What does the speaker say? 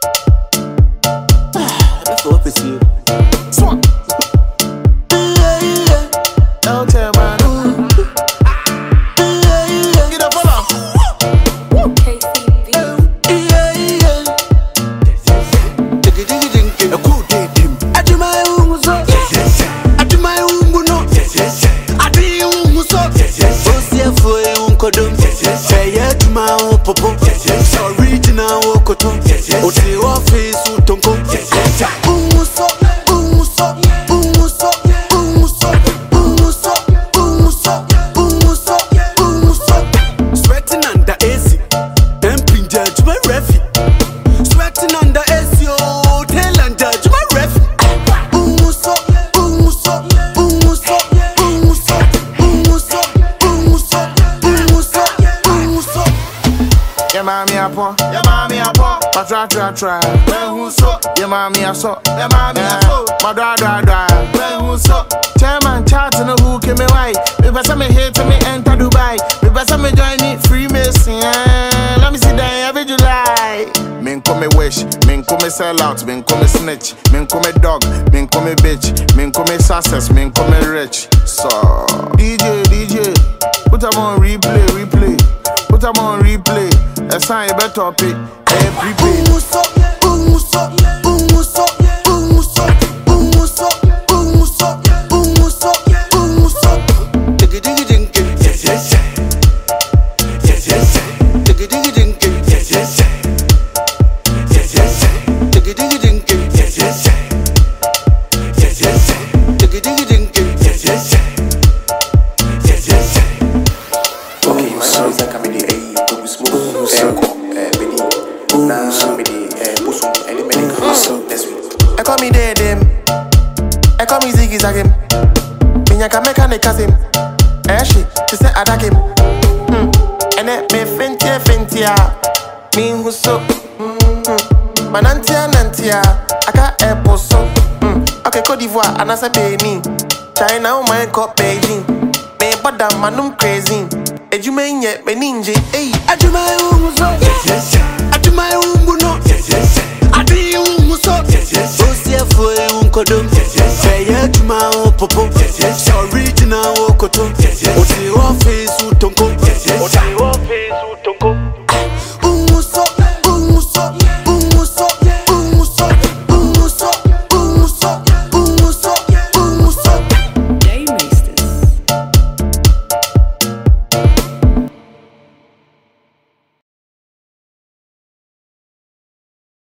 That's what it's you. Swap. Don't tell man. Get up, hold on. KCB. A cool day, Tim. I do my own so. I do my own no. I do your own so. Osia for a unkodum. Say ya to my own popo. Original wokoto. Oti office utonko. Umuso, umuso, umuso, umuso, umuso, umuso, umuso, umuso. Sweating under AC. Dumping judge my refi. Sweating under AC. Oh, tell and judge my refi. Umuso, umuso, umuso, umuso, umuso, umuso, umuso, umuso. Yeah, mommy, I pour. Yeah, mommy, I pour. I try. When who's so? Yeah, mommy, I saw. Yeah, mommy, I saw. My dry. When who's so? Chairman, chat in the who came me white. Maybe some here to me enter Dubai. Maybe some join it Freemason. Let me see that every July. Men come wish, men come sell out, men come snitch, men come dog, men come bitch, men come success, men come rich. So DJ, put them on replay. Put them on replay. That's how you better top it. Every day. Umuso, umuso, umuso, umuso, umuso, umuso, umuso, umuso. Diggy ding. Yes. Diggy ding. Yes. Diggy ding. Yes. Diggy ding. Yes. Okay, my name is Akamidi A. Don't smoke. Benny. Nah, me the Busum and the medical. Next week. I call me them. I call me Ziggy Zagim. Me can make a cousin. She say attack him. And then me fentia. Me who so. Manantia. I got apple so. Okay, Cote d'Ivoire, and I say pay me. China, oh my God, Beijing. Me but that manum crazy. You mean yet, me ninja, hey. I do my own so. I do my own no. I do your own so. Osia for a unkodum.